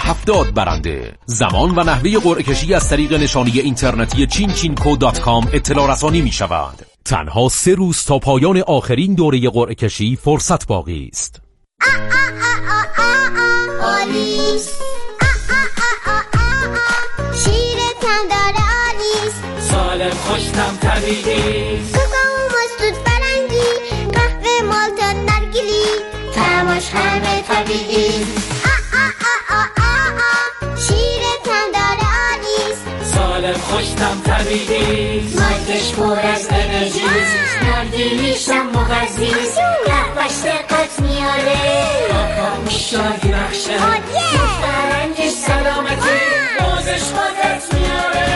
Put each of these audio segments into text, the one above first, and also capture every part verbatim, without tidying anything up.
هفتاد برنده. زمان و نحوه قرعه کشی از طریق نشانی اینترنتی چین چینکو دات کام اطلاع رسانی می شود. تنها سه روز تا پایان آخرین دوره قرعه کشی فرصت باقی است. آلیس شیرتم داره آلیس، سالم خوشتم طبیعی، کوکو مستود فرنگی، قهوه مالتا نرگیلی، تماش همه طبیعی. شیرتم داره آلیس، سالم خوشتم طبیعی، مایدش پر از انرژی، نرگیلیشم مغذیست، قهوهش دقت میاره، آکاموش شادی بخشه، فرنگش سلامتی، موزش قدرت میاره.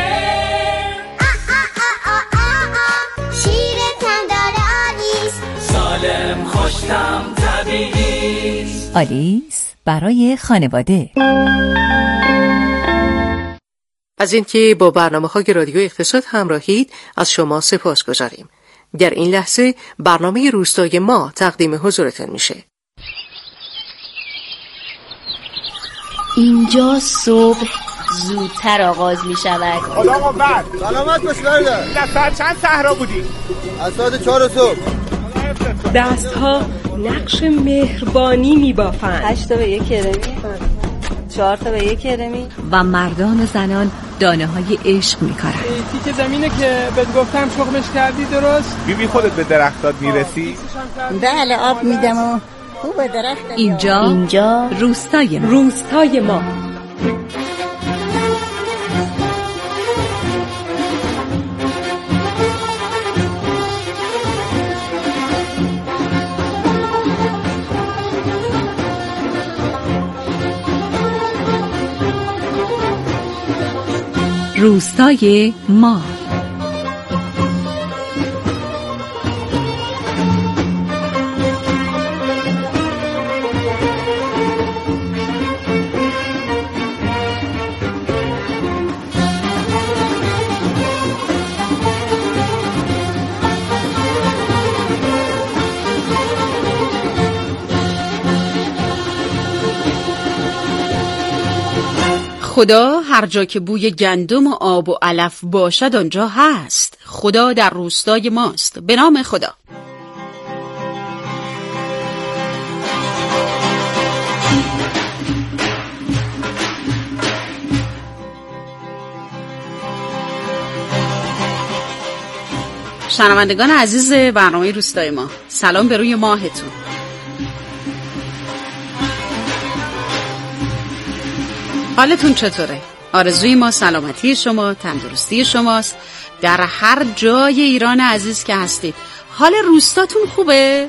شیرتم داره آلیس، سالم خوشتم طبیعیست. آلیس برای خانواده. از اینکه با برنامه‌های رادیو اقتصاد همراهید از شما سپاسگزاریم. در این لحظه برنامه روستای ما تقدیم حضورتان میشه. اینجا صبح زودتر آغاز می شود. خدا قوت. سلامت باش برادر. در ساعت چند صحرا بودی؟ از ساعت چهار صبح. دستها نقش مهربانی می بافند. هشت تا به یک کرمی، چهار تا به یک کرمی. و مردان و زنان دانه های عشق می کارن. تیک زمینه که بهت گفتم شغلش کردی درست؟ بیبی خودت به درختات میرسی؟ بله آب میدم و خوب درخت. اینجا اینجا روستای ما. روستای ما. روستای ما. خدا هر جا که بوی گندم و آب و علف باشد آنجا هست. خدا در روستای ماست. به نام خدا. شنوندگان عزیز برنامه روستای ما، سلام به روی ماهتون. حالتون چطوره؟ آرزوی ما سلامتی شما، تندرستی شماست در هر جای ایران عزیز که هستید. حال روستاتون خوبه؟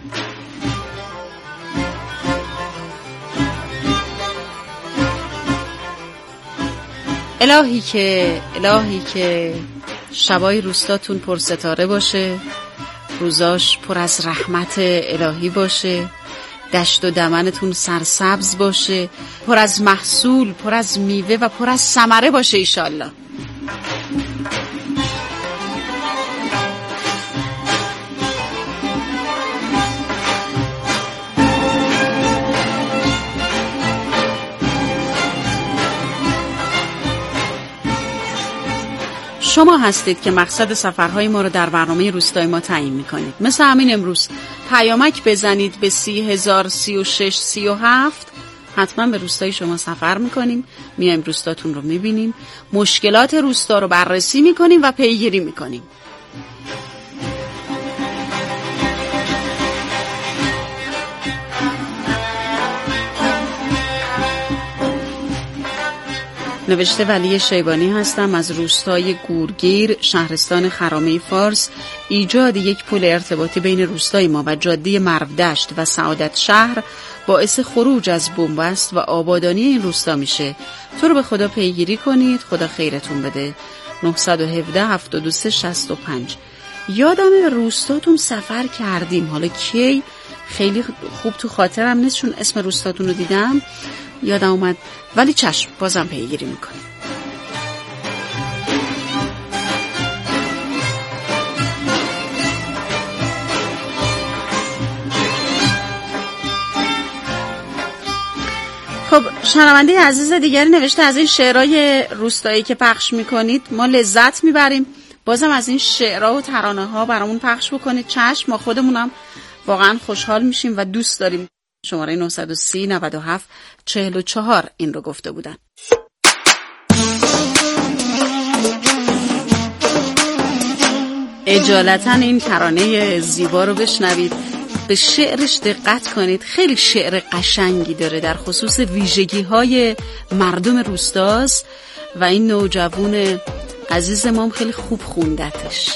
الهی که الهی که شبای روستاتون پر ستاره باشه، روزاش پر از رحمت الهی باشه، دشت و دمنتون سرسبز باشه، پر از محصول، پر از میوه و پر از ثمره باشه ایشالله. شما هستید که مقصد سفرهای ما رو در برنامه روستای ما تعیین میکنید. مثل همین امروز پیامک بزنید به سی هزار سی و شش سی و هفت. حتما به روستای شما سفر میکنیم، میایم روستاتون رو میبینیم، مشکلات روستا رو بررسی میکنیم و پیگیری میکنیم. نوشته ولی شیبانی هستم از روستای گورگیر، شهرستان خرامه فارس. ایجاد یک پل ارتباطی بین روستای ما و جاده مرودشت و سعادت شهر باعث خروج از بنبست و آبادانی این روستا میشه. تو رو به خدا پیگیری کنید، خدا خیرتون بده. نه یک هفت هفتاد و سه شصت و پنج. یادم روستاتون سفر کردیم، حالا کی خیلی خوب تو خاطرم نیست چون اسم روستاتون رو دیدم یادم اومد، ولی چشم بازم پیگیری میکنیم. خب خب شنونده عزیز دیگری نوشته از این شعرهای روستایی که پخش میکنید ما لذت میبریم، بازم از این شعرها و ترانه ها برامون پخش بکنید. چشم، ما خودمونم واقعا خوشحال میشیم و دوست داریم. شماره نه یک صفر نه هفت چهل و چهار این رو گفته بودن. اجالتا این ترانه زیبا رو بشنوید، به شعرش دقت کنید، خیلی شعر قشنگی داره، در خصوص ویژگی های مردم روستاست و این نوجوان عزیز ما خیلی خوب خوندتش.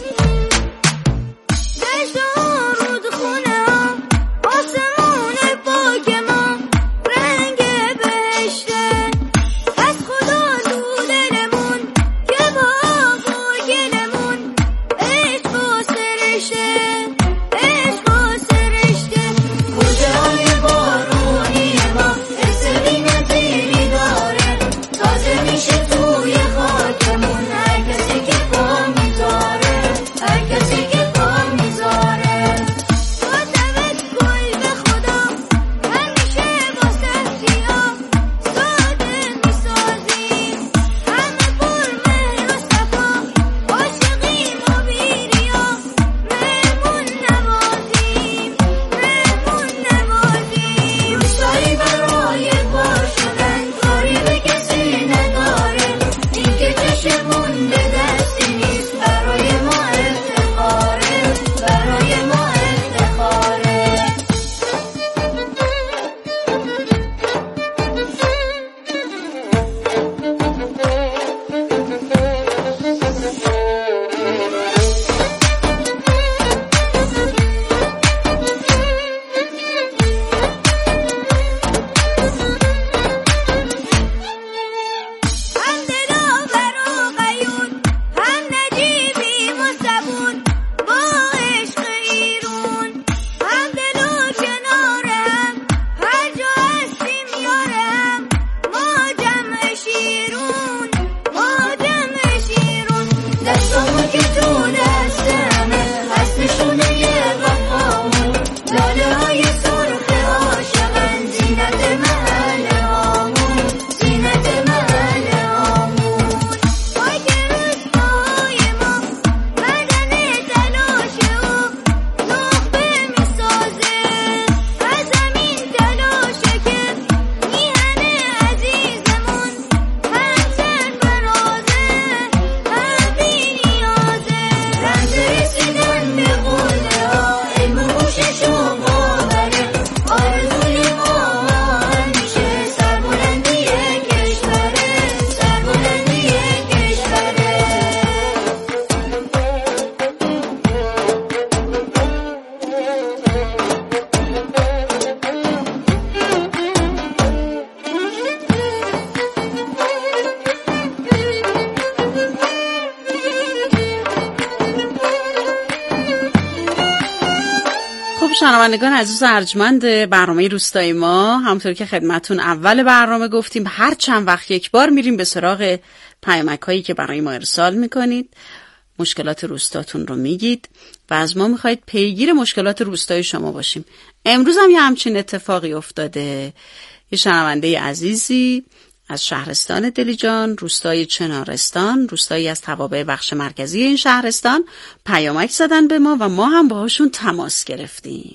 شنوندگان عزیز ارجمند برنامه روستای ما، همونطور که خدمتون اول برنامه گفتیم هر چند وقت یک بار میریم به سراغ پیامک هایی که برای ما ارسال میکنید، مشکلات روستاتون رو میگید و از ما میخواید پیگیر مشکلات روستای شما باشیم. امروز هم یه همچین اتفاقی افتاده. یه شنونده عزیزی از شهرستان دلیجان، روستای چنارستان، روستایی از توابع بخش مرکزی این شهرستان، پیامک زدن به ما و ما هم باهاشون تماس گرفتیم.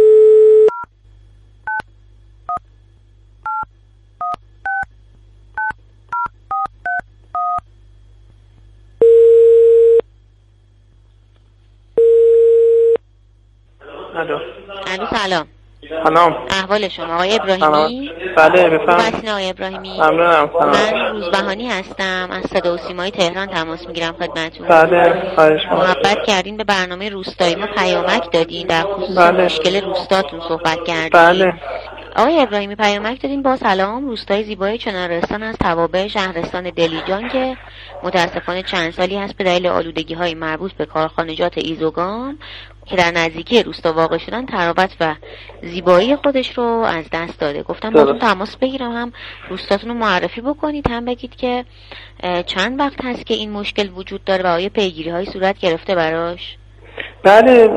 الو. الو سلام. سلام. احوال شما آقای ابراهیمی؟ بله بفرمایید. بسین آقای ابراهیمی. ممنونم. من روزبهانی هستم، از صدا و سیمای تهران تماس میگیرم خدمتتون. بله خواهش می‌کنم. محبت کردین به برنامه روستایی ما پیامک دادین، در خصوص بله. مشکل روستاتون صحبت کردین. بله. آقای ابراهیمی پیامک دادین با سلام، روستای زیبای چنارستان از توابع شهرستان دلیجان که متاسفانه چند سالی هست به دلیل آلودگی‌های مربوط به کارخانجات ایزوگام که در نزدیکی روستا واقع شدن ترابت و زیبایی خودش رو از دست داده. گفتم باهاتون تماس بگیرم، هم روستاتون رو معرفی بکنید، هم بگید که چند وقت هست که این مشکل وجود داره و آیا پیگیری‌های صورت گرفته براش؟ بله،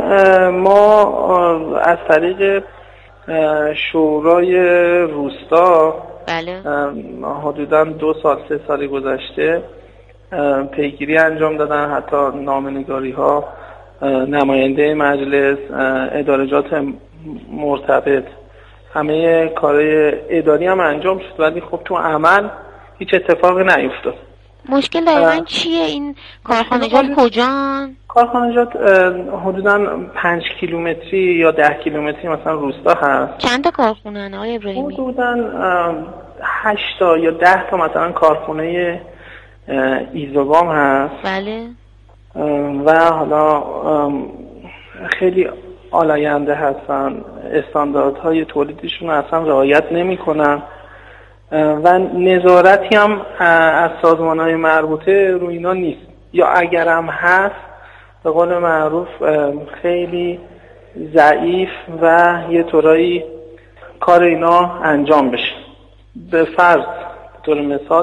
ما از طریق شورای روستا بله. حدوداً دو سال سه سالی گذشته پیگیری انجام دادن، حتی نامه‌نگاری ها، نماینده مجلس، ادارجات مرتبط، همه کارهای اداری هم انجام شد، ولی خب تو عمل هیچ اتفاقی نیفتاد. مشکل دقیقاً چیه؟ این کارخانجات کجان؟ کارخانجات حدوداً پنج کیلومتری یا ده کیلومتری مثلا روستا هست. چند تا کارخونه هست آقای ابراهیمی؟ حدوداً هشت تا یا ده تا مثلا کارخونه ایزوگام هست. بله. و حالا خیلی آلاینده هستن، استانداردهای تولیدشون اصلا رعایت نمی کنن و نظارتی هم از سازمانهای مربوطه روی اینا نیست، یا اگرم هست به قول معروف خیلی ضعیف و یه طورایی کار اینا انجام بشه. به فرض به طور مثال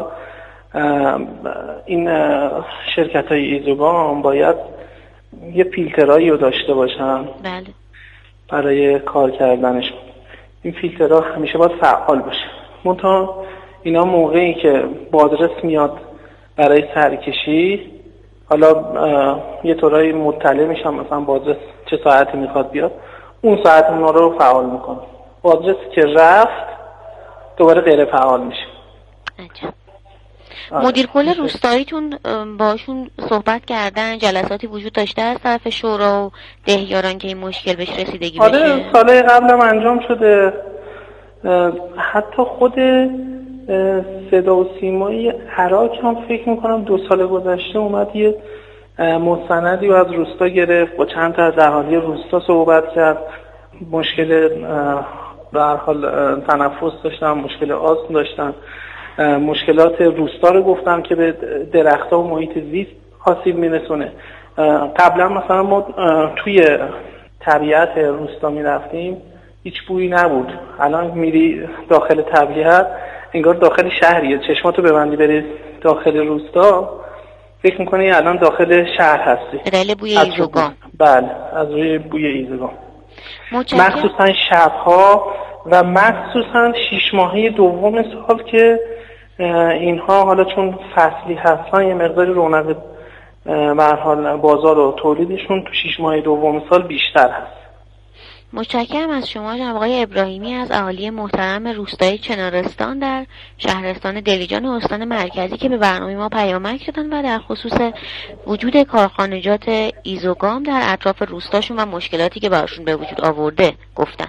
این شرکت های ایزوگام باید یه فیلترایی رو داشته باشن. بله. برای کار کردنشون این فیلترها همیشه باید فعال باشه. منتها اینا موقعی که بازرس میاد برای سرکشی، حالا یه طورایی مطلع میشن مثلا بازرس چه ساعتی میخواد بیاد، اون ساعت اونا رو فعال میکنه. بازرس که رفت دوباره غیر فعال میشه. عجب. مدیر کل روستاییتون باشون صحبت کردن؟ جلساتی وجود داشته از طرف شورا و دهیاران که این مشکل بهش رسیدگی بشه؟ آره، سال قبلم انجام شده. حتی خود صدا و سیمای عراق هم فکر میکنم دو سال گذشته اومد یه مستندی از روستا گرفت، با چند تا از اهالی روستا صحبت کرد، مشکل به هر حال تنفس داشتن، مشکل آسم داشتن، مشکلات روستا رو گفتم که به درخت‌ها و محیط زیست آسیب میرسونه. قبلا مثلا ما توی طبیعت روستا میرفتیم هیچ بویی نبود، الان میری داخل طبیعت انگار داخل شهریه. چشماتو ببندی بری داخل روستا فکر میکنی الان داخل شهر هستی. به دلیل بوی ایزوگام. بله، از روی بوی ایزوگام. مخصوصا شبها و مخصوصا شیش ماهه دوم سال که اینها حالا چون فصلی هستن یه مقداری رونق به هر حال بازار و تولیدشون تو شیش ماه دوم سال بیشتر هست. متشکرم از شما جناب آقای ابراهیمی از اهالی محترم روستای چنارستان در شهرستان دلیجان و استان مرکزی که به برنامه ما پیامک دادن و در خصوص وجود کارخانجات ایزوگام در اطراف روستاشون و مشکلاتی که براشون به وجود آورده گفتن.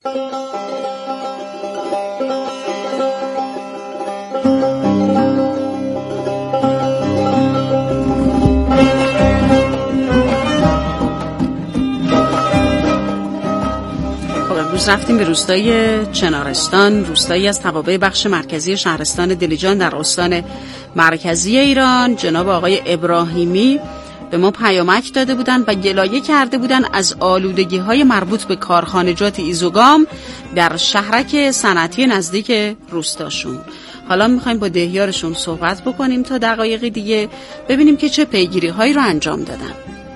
امروز رفتیم به روستای چنارستان، روستایی از توابع بخش مرکزی شهرستان دلیجان در استان مرکزی ایران. جناب آقای ابراهیمی به ما پیامک داده بودن و گلایه کرده بودن از آلودگی‌های مربوط به کارخانجات ایزوگام در شهرک صنعتی نزدیک روستاشون. حالا می‌خوایم با دهیارشون صحبت بکنیم تا دقایقی دیگه ببینیم که چه پیگیری‌هایی رو انجام دادن.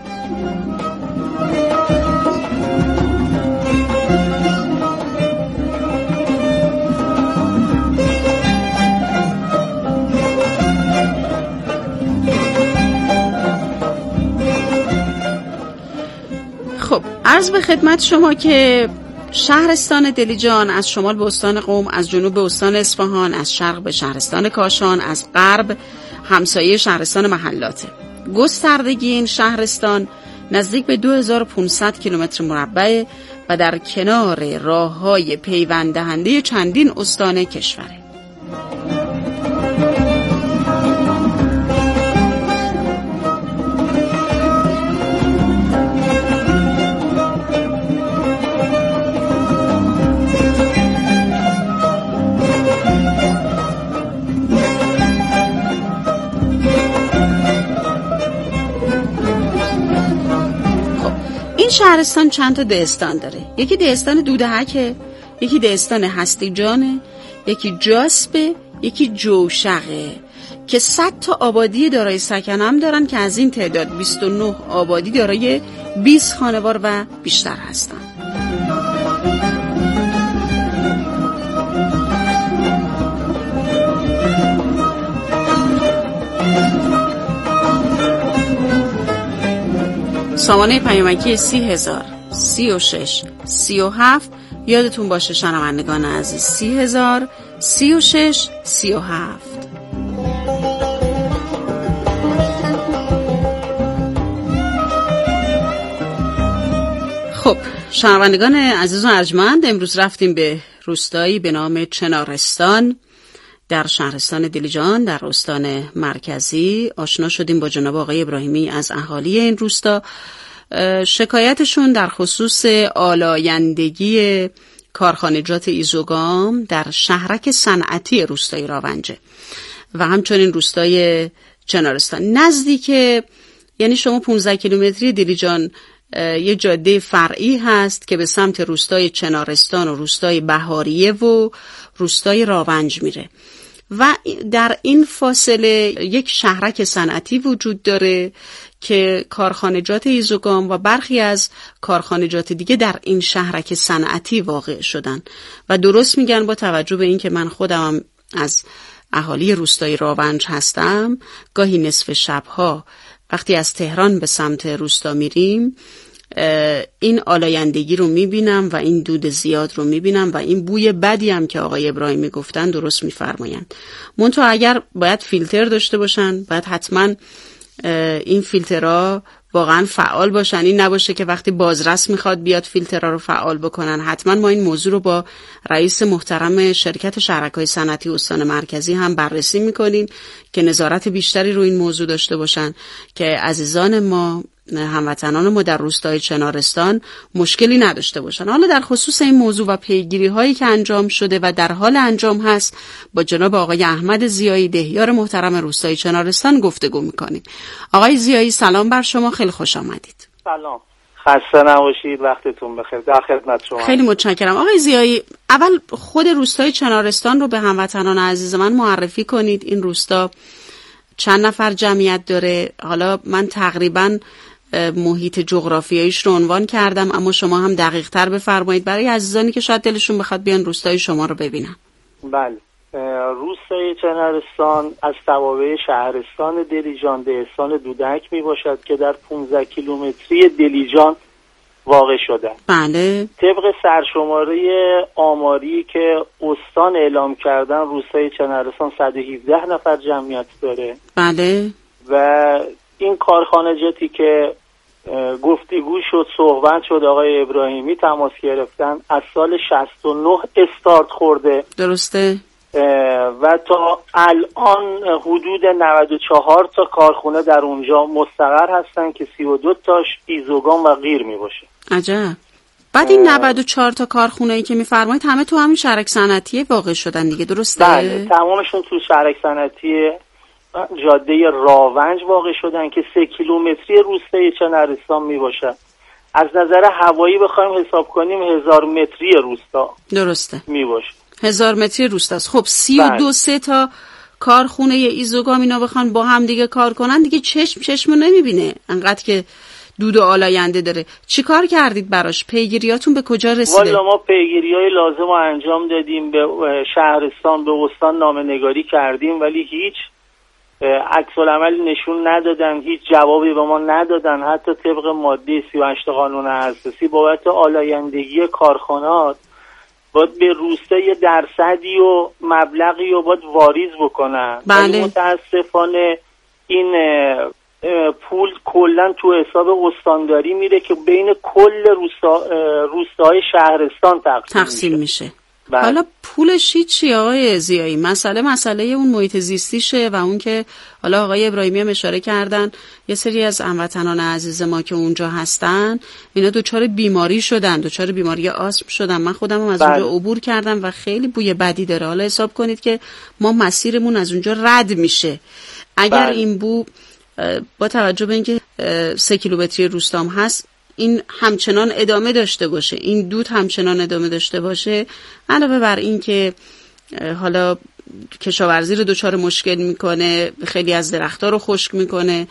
خب عرض به خدمت شما که شهرستان دلیجان از شمال به استان قم، از جنوب به استان اصفهان، از شرق به شهرستان کاشان، از غرب همسایه شهرستان محلاته. گستردگی این شهرستان نزدیک به دو هزار و پانصد کیلومتر مربع و در کنار راه‌های پیوند دهنده چندین استان کشوره. این شهرستان چند تا دهستان داره. یکی دهستان دودهکه، یکی دهستان هستیجانه، یکی جاسبه، یکی جوشقه که صد تا آبادی دارای سکن هم دارن که از این تعداد بیست و نه آبادی دارای بیست خانوار و بیشتر هستن. سامانه پیامکی سی هزار سی و شش سی و هفت. یادتون باشه شنوندگان عزیز، سی هزار سی و شش سی و هفت. خب شنوندگان عزیز و ارجمند، امروز رفتیم به روستایی به نام چنارستان در شهرستان دلیجان در استان مرکزی. آشنا شدیم با جناب آقای ابراهیمی از اهالی این روستا. شکایتشون در خصوص آلایندگی کارخانجات ایزوگام در شهرک صنعتی روستای راونجه و همچنین روستای چنارستان نزدیک، یعنی شما پانزده کیلومتری دلیجان یه جاده فرعی هست که به سمت روستای چنارستان و روستای بهاریه و روستای راونج میره و در این فاصله یک شهرک صنعتی وجود داره که کارخانجات ایزوگام و برخی از کارخانجات دیگه در این شهرک صنعتی واقع شدن و درست میگن. با توجه به این که من خودم از اهالی روستای راونج هستم، گاهی نصف شبها وقتی از تهران به سمت روستا میریم این آلایندگی رو میبینم و این دود زیاد رو میبینم و این بوی بدی هم که آقای ابراهیمی گفتن درست میفرمایند. منتها اگر باید فیلتر داشته باشن، باید حتما این فیلترها واقعا فعال باشن. این نباشه که وقتی بازرس میخواد بیاد فیلترها رو فعال بکنن. حتما ما این موضوع رو با رئیس محترم شرکت شهرک‌های صنعتی استان مرکزی هم بررسی میکنیم که نظارت بیشتری رو این موضوع داشته باشن که عزیزان ما، هموطنان ما در روستای چنارستان مشکلی نداشته باشن. حالا در خصوص این موضوع و پیگیری هایی که انجام شده و در حال انجام هست با جناب آقای احمد زیایی، دهیار محترم روستای چنارستان گفتگو میکنیم. آقای زیایی سلام بر شما، خیلی خوش آمدید. سلام، خسته نباشید، وقتتون بخیر. در خدمت شما. خیلی متشکرم. آقای زیایی، اول خود روستای چنارستان رو به هموطنان عزیز من معرفی کنید. این روستا چند نفر جمعیت داره؟ حالا من تقریباً محیط جغرافیاییش رو عنوان کردم، اما شما هم دقیق تر بفرمایید برای عزیزانی که شاید دلشون بخواد بیان روستای شما رو ببینن. بله، روستای چنارستان از توابع شهرستان دلیجان دهستان دودک می باشد که در پانزده کیلومتری دلیجان واقع شده. بله. طبق سرشماره آماری که استان اعلام کردن روستای چنارستان صد و هفده نفر جمعیت داره. بله. و این کارخانجاتی که گفتگو شد، صحبت شد، آقای ابراهیمی تماس گرفتن، از سال شصت و نه استارت خورده. درسته. و تا الان حدود نود و چهار تا کارخونه در اونجا مستقر هستن که سی و دو تاش ایزوگام و غیر می باشه. عجب. بعد این نود و چهار تا کارخونه‌ای که می‌فرمایید همه تو همین شهرک صنعتی واقع شدن دیگه، درسته؟ بله، تمامشون تو شهرک صنعتی جاده راونج واقع شدن که سه کیلومتری روستای چنارستان می باشد. از نظر هوایی بخوایم حساب کنیم هزار متری روستا درسته می باشه. هزار متری روستاست. خب سی و دو سه تا کارخونه ایزوگام اینا بخوان با هم دیگه کار کنن دیگه چشم چشمو نمیبینه، انقدر که دود و آلاینده داره. چی کار کردید براش؟ پیگیریاتون به کجا رسیده؟ والا ما پیگیریای لازم رو انجام دادیم، به شهرستان به استان نامه‌نگاری کردیم ولی هیچ عکس العمل نشون ندادن، هیچ جوابی به ما ندادن. حتی طبق ماده سی و هشت قانون اساسی بابت آلایندگی کارخانات باید به روستا یه درصدی و مبلغی و باید واریز بکنن. بله. متاسفانه این پول کلا تو حساب استانداری میره که بین کل روستا روستاهای شهرستان تقسیم, تقسیم میشه, میشه. بله. حالا پولش چی آقای زیایی؟ مسئله مسئله اون محیط زیستیشه و اون که حالا آقای ابراهیمی هم اشاره کردن یه سری از هموطنان عزیز ما که اونجا هستن اینا دوچار بیماری شدن، دوچار بیماری آسم شدن. من خودم هم از بله. اونجا عبور کردم و خیلی بوی بدی داره. حالا حساب کنید که ما مسیرمون از اونجا رد میشه. اگر بله. این بو با توجه به اینکه سه کیلومتری روستام هست این همچنان ادامه داشته باشه، این دود همچنان ادامه داشته باشه، علاوه بر این که حالا کشاورزی رو دچار مشکل میکنه، خیلی از درخت‌ها رو خشک میکنه،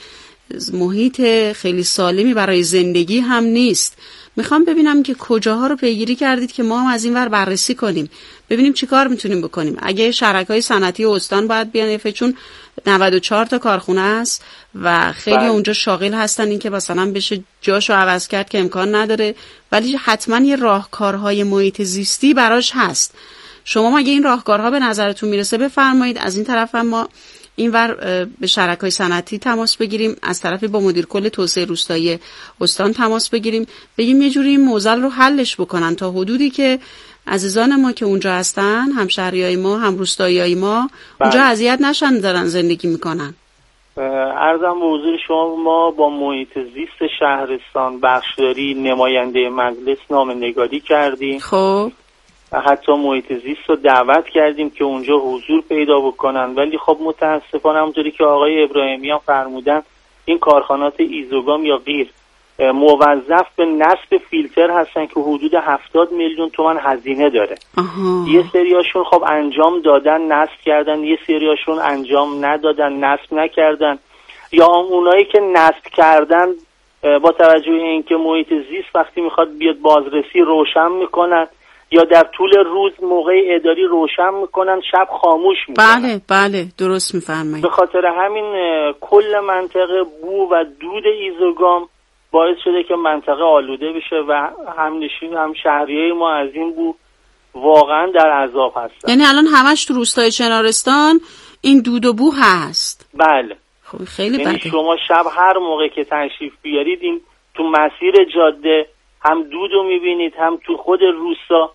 محیط خیلی سالمی برای زندگی هم نیست. میخوام ببینم که کجاها رو پیگیری کردید که ما هم از این ور بررسی کنیم، ببینیم چی کار میتونیم بکنیم. اگه شرکای صنعتی استان باید بیان، چون نود و چهار تا کارخونه است و خیلی بله. اونجا شاغل هستن، این که مثلا بشه جاشو عوض کرد که امکان نداره، ولی حتما یه راهکارهای محیط زیستی براش هست. شما مگه این راهکارها به نظرتون میرسه بفرمایید. از این طرف هم ما اینور به شرکای صنعتی تماس بگیریم، از طرفی با مدیر کل توسعه روستایی استان تماس بگیریم، بگیم یه جوری این موضوع رو حلش بکنن تا حدودی که عزیزان ما که اونجا هستن، همشهریای ما، هم روستاییای ما اونجا اذیت نشن، دارن زندگی میکنن. عرضم به حضور شما، ما با محیط زیست شهرستان بخشداری نماینده مجلس نامه‌نگاری کردیم. خب حتی محیط زیست رو دعوت کردیم که اونجا حضور پیدا بکنن، ولی خب متاسفانه همونطوری که آقای ابراهیمی هم فرمودن، این کارخانات ایزوگام یا غیر موظف به نصب فیلتر هستن که حدود هفتاد میلیون تومان هزینه داره. آها. یه سریاشون خب انجام دادن، نصب کردن، یه سریاشون انجام ندادن، نصب نکردن، یا اونایی که نصب کردن با توجه به اینکه محیط زیست وقتی میخواد بیاد بازرسی روشن میکنن، یا در طول روز موقع اداری روشن میکنن، شب خاموش میکنن. بله بله درست میفرمایید. به خاطر همین کل منطقه بو و دود ایزوگام باعث شده که منطقه آلوده بشه و همنشین هم شهریه ما از این بو واقعا در عذاب هستن. یعنی الان همش تو روستای چنارستان این دود و بو هست؟ بله. خب خیلی یعنی بده. شما شب هر موقع که تشریف بیارید این تو مسیر جاده هم دودو میبینید، هم تو خود روستا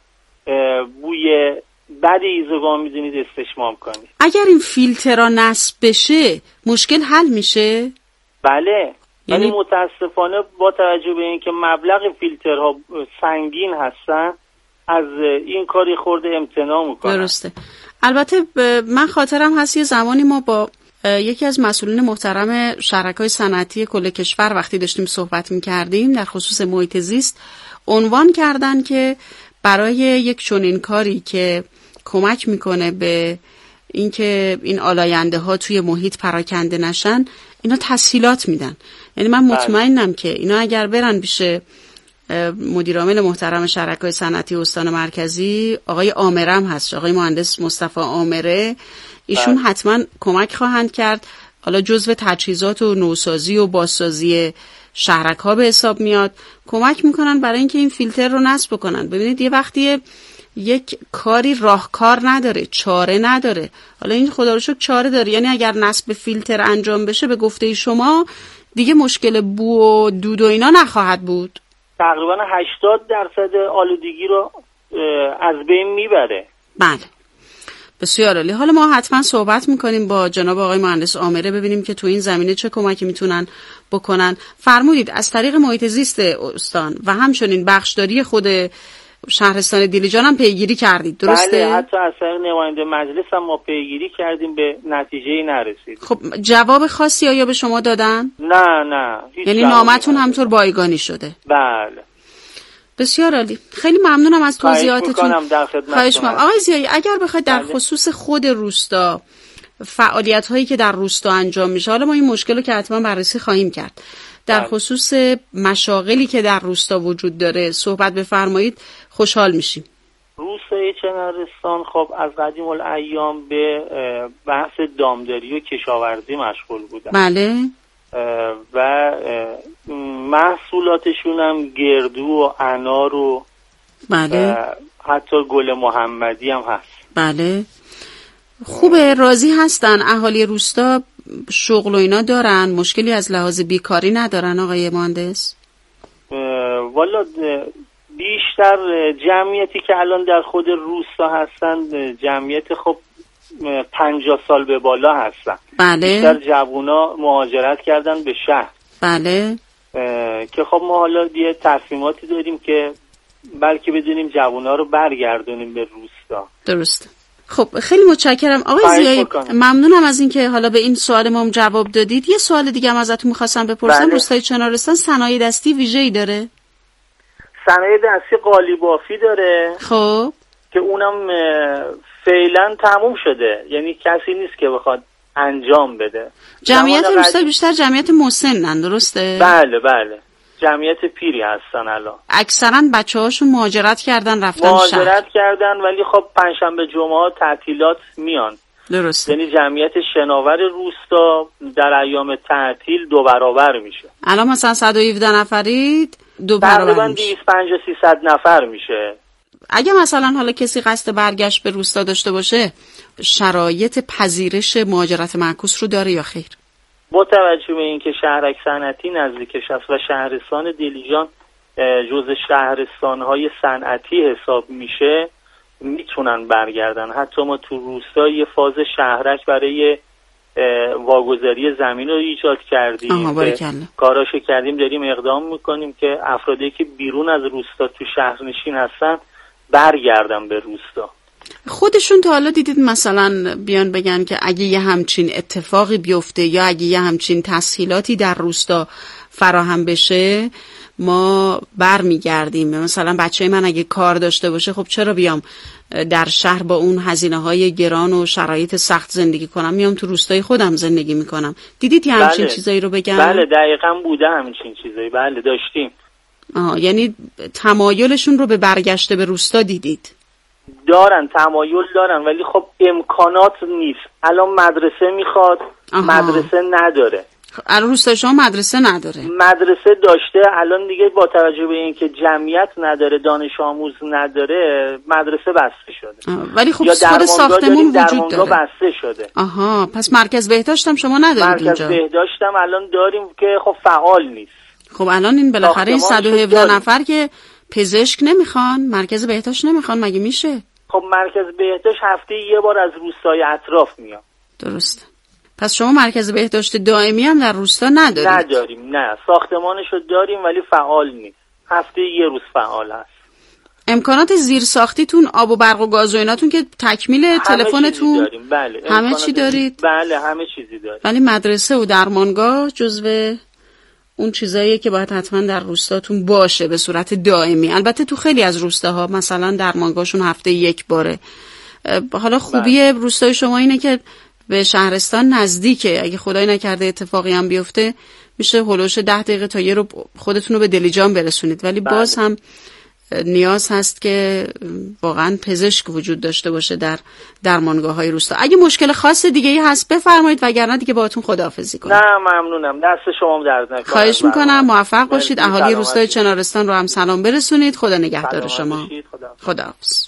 بوی بد ایزوگام میدونید استشمام کنید. اگر این فیلترها نصب بشه مشکل حل میشه؟ بله. یعنی ولی متاسفانه با توجه به اینکه مبلغ فیلترها سنگین هستن، از این کاری خورده امتناع میکنن. درسته. البته من خاطرم هست یه زمانی ما با یکی از مسئولین محترم شرکای صنعتی کل کشور وقتی داشتیم صحبت میکردیم در خصوص محیط زیست، عنوان کردن که برای یک چنین کاری که کمک میکنه به اینکه این آلاینده ها توی محیط پراکنده نشن، اینا تسهیلات میدن. یعنی من مطمئنم که اینا اگر برن پیش مدیر عامل محترم شرکای صنعتی استان مرکزی، آقای آمرم هست، آقای مهندس مصطفی آمره، ایشون بله. حتما کمک خواهند کرد. حالا جزو تجهیزات و نوسازی و بازسازی شهرک ها به حساب میاد، کمک میکنن برای اینکه این فیلتر رو نصب بکنن. ببینید یه وقتی یک کاری راهکار نداره، چاره نداره، حالا این خدا رو شکر چاره داره. یعنی اگر نصب فیلتر انجام بشه به گفته شما دیگه مشکل بو و دود و اینا نخواهد بود. تقریبا هشتاد درصد آلودگی رو از بین میبره. بله بسیار عالی. حالا ما حتما صحبت میکنیم با جناب آقای مهندس آمره، ببینیم که تو این زمینه چه کمکی میتونن بکنن. فرمودید از طریق محیط زیست استان و همچنین بخشداری خود شهرستان دیلیجان هم پیگیری کردید، درسته؟ بله، حتی از طریق نماینده مجلس هم ما پیگیری کردیم، به نتیجه نرسید. خب جواب خاصی آیا به شما دادن؟ نه نه. یعنی نامتون همطور بایگانی شده؟ بله. بسیار عالی. خیلی ممنونم از توضیحاتتون. خواهش می‌کنم. آقای زیایی اگر بخواید در بله. خصوص خود روستا فعالیت هایی که در روستا انجام میشه، حالا ما این مشکل رو که حتما بررسی خواهیم کرد، در بله. خصوص مشاغلی که در روستا وجود داره صحبت بفرمایید، خوشحال میشیم. روستای چنارستان خب از قدیم الایام به بحث دامداری و کشاورزی مشغول بودن. بله. و محصولاتشون هم گردو و انار و بله. حتی گل محمدی هم هست. بله. خوبه، راضی هستن اهالی روستا؟ شغل و اینا دارن؟ مشکلی از لحاظ بیکاری ندارن آقای مهندس؟ والا بیشتر جمعیتی که الان در خود روستا هستن جمعیت خب پنجاه سال به بالا هستن. بله. بیشتر جوونا مهاجرت کردن به شهر. بله. که خب ما حالا یه تصمیماتی داریم که بلکه بدونیم جوونا رو برگردونیم به روستا. درست. خب خیلی متشکرم آقای زیایی، ممنونم از اینکه حالا به این سوال ما هم جواب دادید. یه سوال دیگه هم ازتون می‌خواستم بپرسم. بله. روستای چنارستان صنایع دستی ویژه‌ای داره؟ صنایع دستی قالیبافی داره. خب که اونم فعلا تموم شده، یعنی کسی نیست که بخواد انجام بده. جمعیت روستا بیشتر جمعیت مسنن، درسته؟ بله بله، جمعیت پیری هستن الان. اکثرا بچه‌هاشون مهاجرت کردن رفتن شهر. مهاجرت کردن ولی خب پنجشنبه جمعه تعطیلات میان. درسته. یعنی جمعیت شناور روستا در ایام تعطیل دو برابر میشه. الان مثلا صد و هفده نفرید، دو برابر تقریبا میشه. دویست و پنجاه تا سیصد نفر میشه. اگه مثلا حالا کسی قصد برگشت به روستا داشته باشه، شرایط پذیرش مهاجرت معکوس رو داره یا خیر؟ با توجه به اینکه شهرک صنعتی نزدیکش است و شهرستان دلیجان جزء شهرستان‌های صنعتی حساب میشه، میتونن برگردن. حتی ما تو روستا یه فاز شهرک برای واگذاری زمین رو ایجاد کردیم، کاراشو کردیم، داریم اقدام میکنیم که افرادی که بیرون از روستا تو شهرنشین هستن برگردن به روستا. خودشون تا حالا دیدید مثلا بیان بگن که اگه یه همچین اتفاقی بیفته یا اگه یه همچین تسهیلاتی در روستا فراهم بشه ما برمیگردیم، مثلا بچه من اگه کار داشته باشه خب چرا بیام در شهر با اون هزینه‌های گران و شرایط سخت زندگی کنم، میام تو روستای خودم زندگی میکنم. دیدید یه همچین بله. چیزایی رو بگم؟ بله دقیقاً بوده همچین چیزایی. بله داشتیم. آها، یعنی تمایلشون رو به برگشت به روستا دیدید؟ دارن، تمایل دارن ولی خب امکانات نیست. الان مدرسه میخواد، آها. مدرسه نداره. الان روستا شما مدرسه نداره؟ مدرسه داشته، الان دیگه با توجه به اینکه جمعیت نداره، دانش آموز نداره، مدرسه بسته شده. ولی خب خود ساختمون وجود داره. بسته شده. آها، پس مرکز بهداشت هم شما ندارید اینجا؟ مرکز بهداشت هم الان داریم که خب فعال نیست. خب الان این بالاخره این صد و هفده نفر که پزشک نمیخوان، مرکز بهداشت نمیخوان، مگه میشه؟ خب مرکز بهداشت هفته یه بار از روستای اطراف میاد. درسته. پس شما مرکز بهداشت دائمی هم در روستا ندارید؟ نداریم، نه. ساختمانشو داریم ولی فعال نیست. هفته یه روز فعال هست. امکانات زیر ساختیتون، آب و برق و گاز و ایناتون که تکمیل، تلفنتون بله. همه چی دارید؟ بله همه چیزی داریم. ولی مدرسه و درمانگاه جزو اون چیزاییه که باید حتما در روستاتون باشه به صورت دائمی. البته تو خیلی از روستاها مثلا درمانگاهشون هفته یک باره. حالا خوبی بله. روستای شما اینه که به شهرستان نزدیکه، اگه خدای نکرده اتفاقی هم بیفته میشه هلوش ده دقیقه تا یه رو خودتون رو به دلیجان برسونید. ولی بله. باز هم نیاز هست که واقعا پزشک وجود داشته باشه در درمانگاه‌های روستا. اگه مشکل خاص دیگه ای هست بفرمایید وگرنه دیگه باهاتون خداحافظی کنم. نه ممنونم، دست شما درد نکنه. خواهش میکنم، موفق باشید. اهالی روستای چنارستان رو هم سلام برسونید. خدا نگهدار شما. خداحافظ.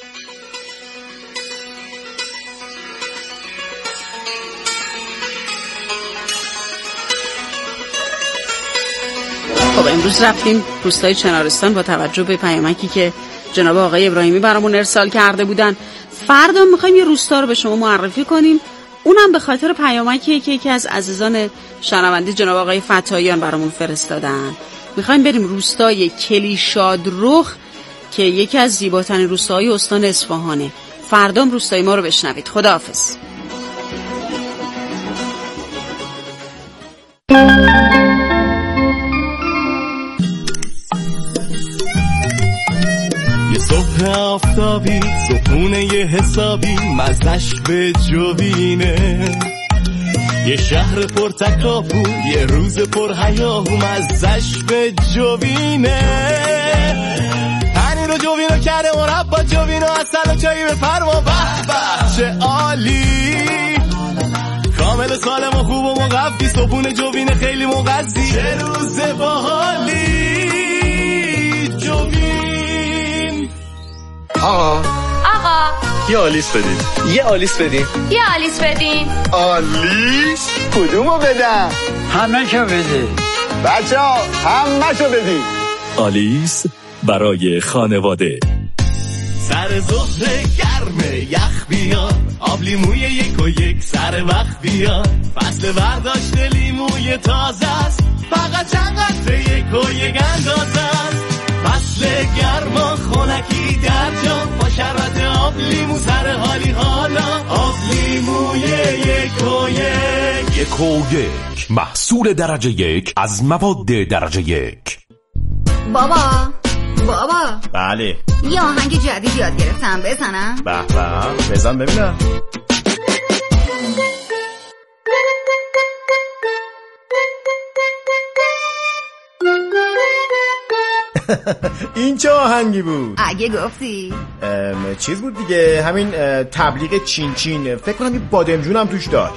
خب امروز رفتیم روستای چنارستان با توجه به پیامکی که جناب آقای ابراهیمی برامون ارسال کرده بودن. فردا میخوایم یه روستا رو به شما معرفی کنیم، اونم به خاطر پیامکی که یکی از عزیزان شنونده جناب آقای فتاییان برامون فرستادن. میخوایم بریم روستای کلیشادرخ که یکی از زیباترین روستاهای استان اصفهانه. فردا روستای ما رو بشنوید. خداحافظ. صبح آفتابی صبحونه یه حسابی مزش به جوینه، یه شهر پر تکاپو یه روز پر هیاهو مزش به جوینه، پنیر و جوینو کرده مربا جوینو اصل و چایی به فرما به به چه عالی، کامل سالم و خوب و مقفی صبحونه جوینه خیلی مغذی، چه روز باحالی جوین. آقا آقا یه آلیس بدین. یه آلیس بدین. یه آلیس بدین. آلیس؟ کدومو بدم؟ همه شو بدین بچه ها، همه شو بدین. آلیس برای خانواده. سر ظهر گرمه یخ بیاد، آب لیموی یک و یک سر وقت بیاد، فصل برداشت لیموی تازه است، فقط چند قطره یک و یک اندازه است، فصل گرما خونکی در جا با شربت آب لیمو سر حالی حالا، آب لیموی یک و یک. یک و یک محصول درجه یک از مواد درجه یک. بابا بابا بله یه آهنگ جدید یاد گرفتم، بزنم؟ به به بزن ببینم. این چه آهنگی بود؟ اگه گفتی چیز بود دیگه، همین تبلیغ چین چین، فکر کنم یه بادمجون هم توش داشت.